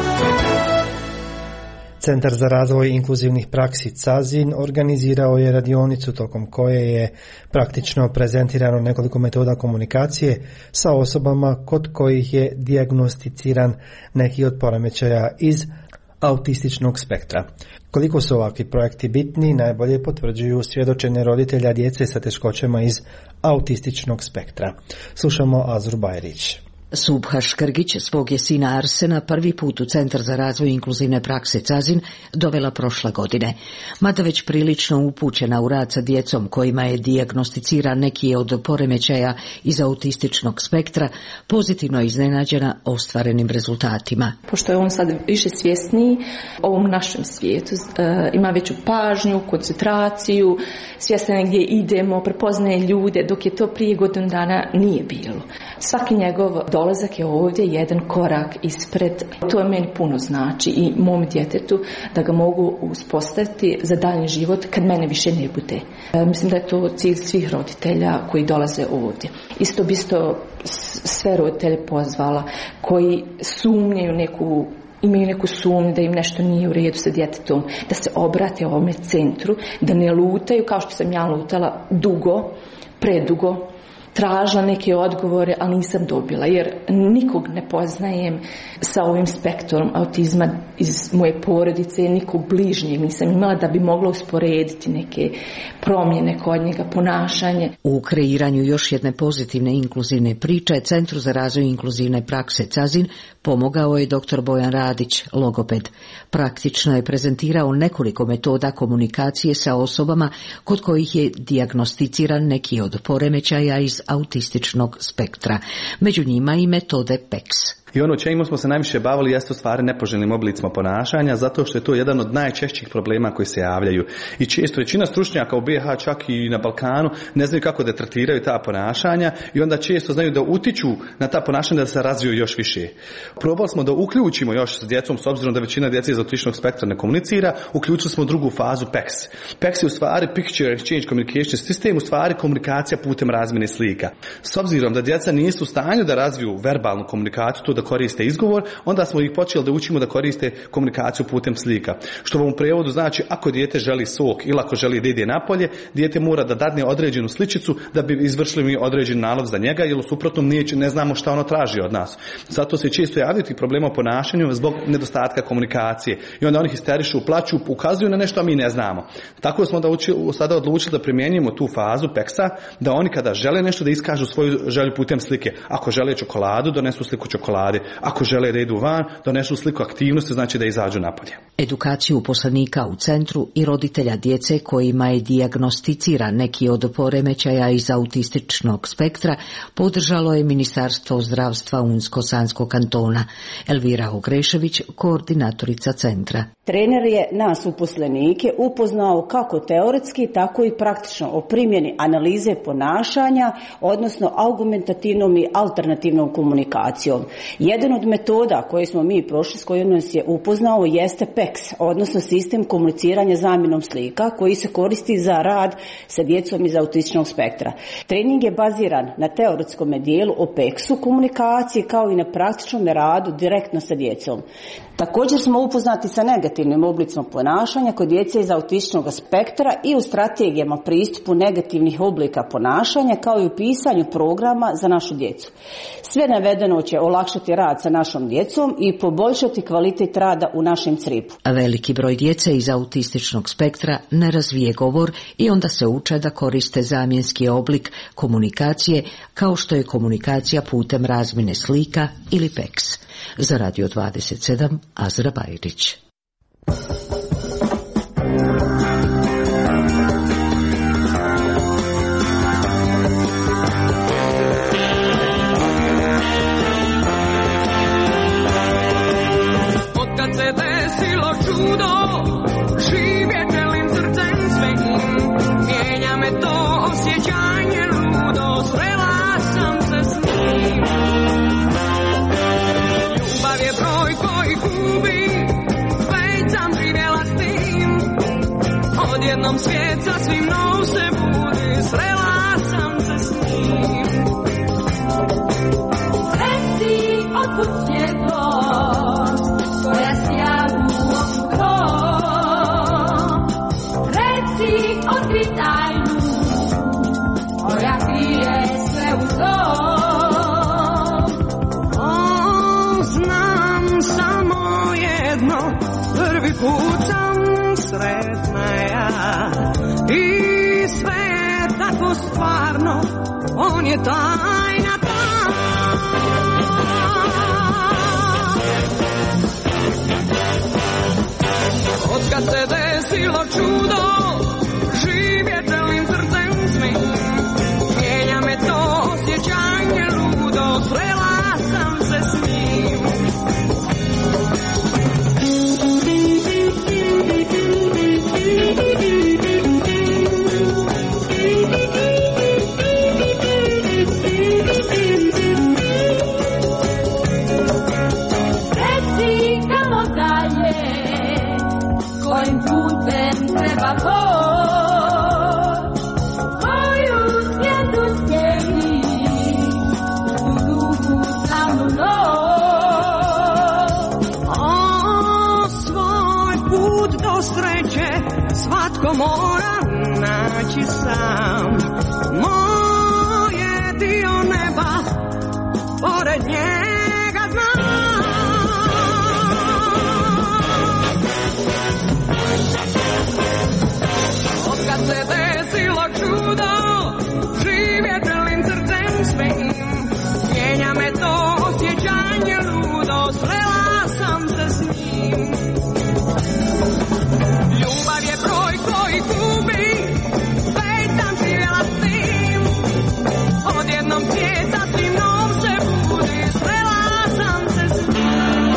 Speaker 1: Centar za razvoj inkluzivnih praksi Cazin organizirao je radionicu tokom koje je praktično prezentirano nekoliko metoda komunikacije sa osobama kod kojih je dijagnosticiran neki od poremećaja iz autističnog spektra. Koliko su ovakvi projekti bitni, najbolje potvrđuju svjedočenje roditelja djece sa teškoćama iz autističnog spektra. Slušamo Azur Bajrić.
Speaker 16: Subha Škrgić svog je sina Arsena prvi put u Centar za razvoj inkluzivne prakse Cazin dovela prošle godine. Mada već prilično upućena u rad sa djecom kojima je dijagnosticiran neki od poremećaja iz autističnog spektra, pozitivno je iznenađena ostvarenim rezultatima.
Speaker 18: Pošto je on sad više svjesniji ovom našem svijetu, ima veću pažnju, koncentraciju, svjestan je gdje idemo, prepoznaje ljude, dok je to prije godinu dana nije bilo. Svaki njegov dolazak je ovdje jedan korak ispred. To je meni puno znači i mom djetetu da ga mogu uspostaviti za daljnji život kad mene više ne bude. E, mislim da je to cilj svih roditelja koji dolaze ovdje. Isto bi isto sve roditelje pozvala koji sumnjaju neku imaju neku sumnju da im nešto nije u redu sa djetetom, da se obrate ovome centru, da ne lutaju kao što sam ja lutala dugo, predugo, tražila neke odgovore, ali nisam dobila, jer nikog ne poznajem sa ovim spektrom autizma iz moje porodice, nikog bližnjeg nisam imala da bi mogla usporediti neke promjene kod njega, ponašanje.
Speaker 16: U kreiranju još jedne pozitivne inkluzivne priče Centru za razvoj inkluzivne prakse Cazin pomogao je doktor Bojan Radić, logoped. Praktično je prezentirao nekoliko metoda komunikacije sa osobama kod kojih je dijagnosticiran neki od poremećaja iz autističnog spektra. Među njima i metode P E X.
Speaker 24: I ono čemu smo se najviše bavili jeste u stvari nepoželjnim oblicima ponašanja, zato što je to jedan od najčešćih problema koji se javljaju. I često većina stručnjaka u B iH, čak i na Balkanu, ne znaju kako da tretiraju ta ponašanja i onda često znaju da utiču na ta ponašanja da se razviju još više. Probali smo da uključimo još s djecom, s obzirom da većina djece iz autističnog spektra ne komunicira, uključili smo drugu fazu P E X. P E X je u stvari Picture Exchange Communication System, u stvari komunikacija putem razmjene slika. S obzirom da djeca nisu u stanju da razviju verbalnu komunikaciju, to da koriste izgovor, onda smo ih počeli da učimo da koriste komunikaciju putem slika. Što vam u prevodu znači, ako dijete želi sok ili ako želi da ide napolje, dijete mora da dadne određenu sličicu da bi izvršili mi određen nalog za njega, jer u suprotnom ne znamo šta ono traži od nas. Zato se često javljaju ti problema u ponašanju zbog nedostatka komunikacije. I onda oni histerišu, plaću, ukazuju na nešto, a mi ne znamo. Tako smo da uči, sada odlučili da primjenjujemo tu fazu P E X-a, da oni kada žele nešto da iskažu svoju želju putem slike. Ako žele čokoladu, donesu sliku čokolade. Ako žele da idu van, donesu sliku aktivnosti, znači da izađu napolje.
Speaker 16: Edukaciju uposlenika u centru i roditelja djece kojima je dijagnosticiran neki od poremećaja iz autističnog spektra podržalo je Ministarstvo zdravstva Unsko-Sanskog kantona. Elvira Ogrešević, koordinatorica centra.
Speaker 25: Trener je nas uposlenike upoznao kako teoretski, tako i praktično o primjeni analize ponašanja, odnosno argumentativnom i alternativnom komunikacijom. Jedan od metoda koje smo mi prošli, s kojom nas je upoznao, jeste P E X, odnosno sistem komuniciranja zamjenom slika, koji se koristi za rad sa djecom iz autističnog spektra. Trening je baziran na teoretskom dijelu o P E X-u komunikaciji, kao i na praktičnom radu direktno sa djecom. Također smo upoznati sa negativnim negativnim oblicima ponašanja kod djece iz autističnog spektra i u strategijama pristupu negativnih oblika ponašanja kao i u pisanju programa za našu djecu. Sve navedeno će olakšati rad sa našom djecom i poboljšati kvalitet rada u našem cripu.
Speaker 16: Veliki broj djece iz autističnog spektra ne razvije govor i onda se uče da koriste zamjenski oblik komunikacije kao što je komunikacija putem razmjene slika ili peks. Za Radio dvadeset sedam, Azra Bajrić.
Speaker 13: Otkad se desilo čudo, živjet želim srcem svojim, mijenja me to osjećanje ludo, srela sam se s njim. Ljubav je broj koji gubi, već sam živjela s tim, odjednom svijet sasvim nov se budi, srela sam se s njim. Reci otkud svjetlost koja sija u okno, reci otkri tajnu koja krije sve u to. O, znam samo jedno, prvi put sam sretna ja i sve je tako stvarno, on je tajna ta. Otkad se desilo čudo, živjet želim srcem svim, mijenja me to osjećanje ludo, srela sam se s njim. Reci kamo dalje, kojim putem treba poć, koju svijetu sjeli, u duhu tamnu noć. O, svoj put do sreće svatko mora naći sam, moje dio neba pored njega znam. Otkad se desilo čudo, živjet želim srcem svojim, mijenja me to osjećanje ludo, srela sam se s njim. Ljubav je broj koji gubi, već sam živjela s tim, odjednom svijet sasvim nov se budi, srela sam se s njim.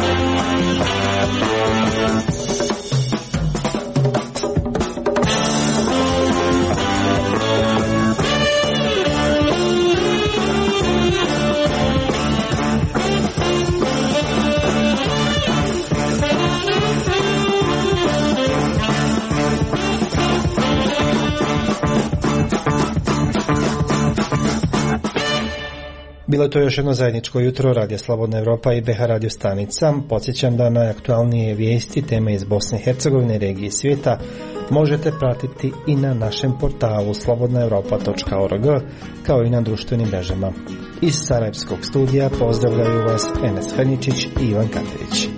Speaker 1: Bilo je to još jedno zajedničko jutro Radija Slobodna Evropa i B H radio stanica. Podsjećam da najaktualnije vijesti, teme iz Bosne i Hercegovine, regije i svijeta možete pratiti i na našem portalu slobodna europa točka org, kao i na društvenim mrežama. Iz Sarajevskog studija pozdravljaju vas Enes Hrničić i Ivan Katević.